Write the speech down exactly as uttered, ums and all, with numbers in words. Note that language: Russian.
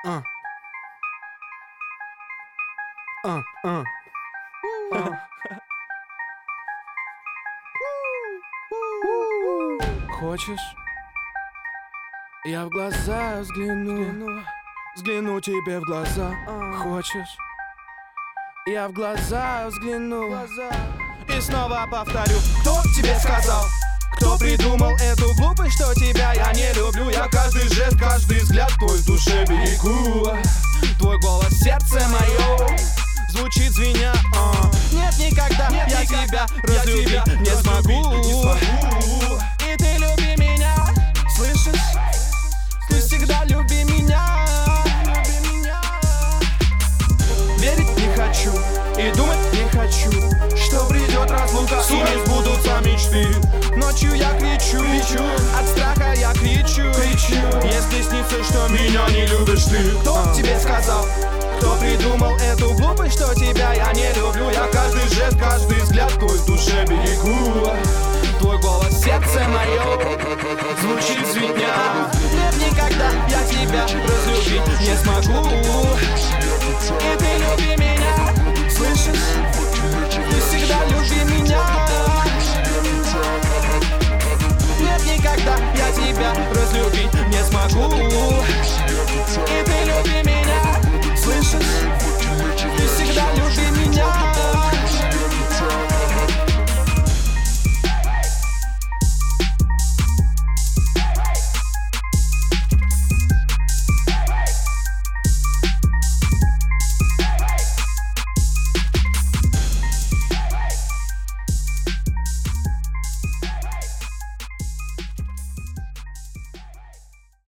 Uh. Uh, uh. Uh. Хочешь? Я в глаза взгляну, взгляну тебе в глаза. Хочешь? Я в глаза взгляну и снова повторю. Кто тебе сказал? Кто придумал эту глупость, что тебя я не люблю? Я каждый жест, каждый взгляд твой в душе берегу. Твой голос, сердце мое звучит звеня. uh. Нет, никогда Нет, я никогда, тебя разлюбить я тебя не, смогу. не смогу. И ты люби меня, слышишь? Ты всегда люби меня. люби меня. Верить не хочу и думать не хочу, что придет разлука и не сбудутся мечты. Ночью я кричу, кричу, от страха я кричу, кричу. Если снится, что меня не любишь ты. Кто а. тебе сказал? Кто придумал эту глупость, что тебя я не люблю? Я каждый жест, каждый взгляд твой в душе берегу. Твой голос, сердце мое звучит звеня. Нет, никогда я тебя разлюбить не смогу. И ты люби меня, слышишь? Ты всегда люби меня. Нет, никогда я тебя разлюбить